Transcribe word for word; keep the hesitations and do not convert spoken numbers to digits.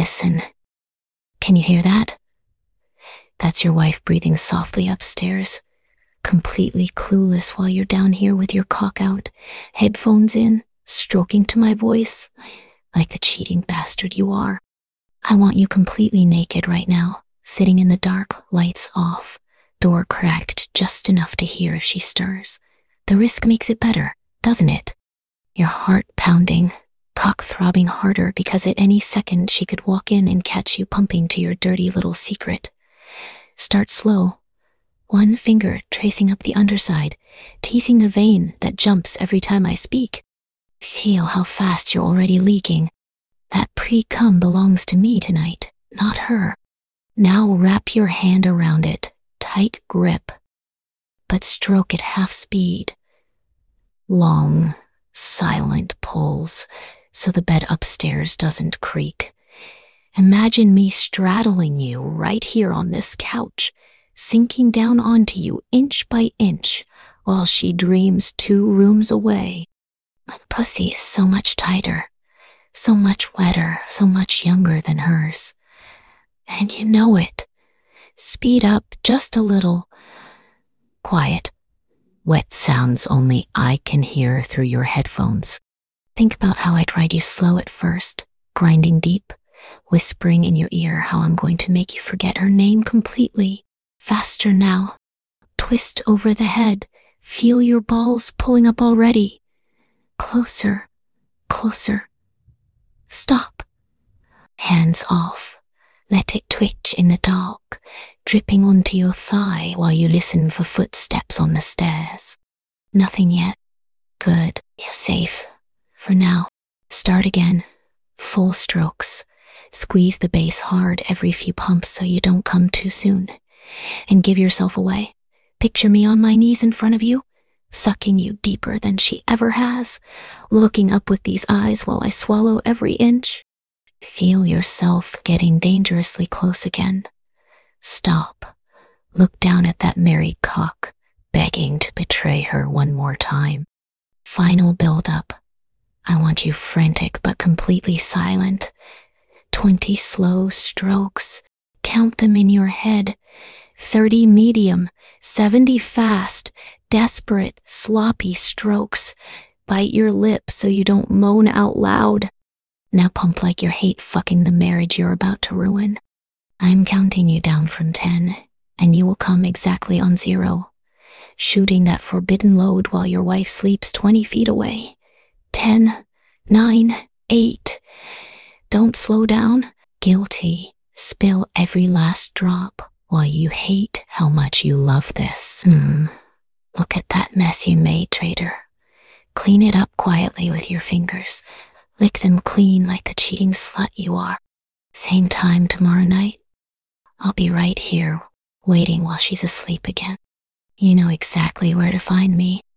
Listen. Can you hear that? That's your wife breathing softly upstairs, completely clueless while you're down here with your cock out, headphones in, stroking to my voice, like the cheating bastard you are. I want you completely naked right now, sitting in the dark, lights off, door cracked just enough to hear if she stirs. The risk makes it better, doesn't it? Your heart pounding, cock throbbing harder because at any second she could walk in and catch you pumping to your dirty little secret. Start slow, one finger tracing up the underside, teasing the vein that jumps every time I speak. Feel how fast you're already leaking. That pre-cum belongs to me tonight, not her. Now wrap your hand around it, tight grip, but stroke at half speed. Long, silent pulls, so the bed upstairs doesn't creak. Imagine me straddling you right here on this couch, sinking down onto you inch by inch, while she dreams two rooms away. My pussy is so much tighter, so much wetter, so much younger than hers. And you know it. Speed up just a little. Quiet. Wet sounds only I can hear through your headphones. Think about how I tried you slow at first, grinding deep, whispering in your ear how I'm going to make you forget her name completely. Faster now. Twist over the head. Feel your balls pulling up already. Closer, closer. Stop. Hands off. Let it twitch in the dark, dripping onto your thigh while you listen for footsteps on the stairs. Nothing yet. Good. You're safe. For now. Start again. Full strokes. Squeeze the base hard every few pumps so you don't come too soon. And give yourself away. Picture me on my knees in front of you, sucking you deeper than she ever has, looking up with these eyes while I swallow every inch. Feel yourself getting dangerously close again. Stop. Look down at that married cock, begging to betray her one more time. Final build-up. I want you frantic but completely silent. Twenty slow strokes. Count them in your head. Thirty medium, seventy fast, desperate, sloppy strokes. Bite your lip so you don't moan out loud. Now pump like you hate fucking the marriage you're about to ruin. I'm counting you down from ten, and you will come exactly on zero, shooting that forbidden load while your wife sleeps twenty feet away. Ten, nine, eight. Don't slow down. Guilty. Spill every last drop while you hate how much you love this. Hmm. Look at that mess you made, traitor. Clean it up quietly with your fingers. Lick them clean like the cheating slut you are. Same time tomorrow night. I'll be right here, waiting while she's asleep again. You know exactly where to find me.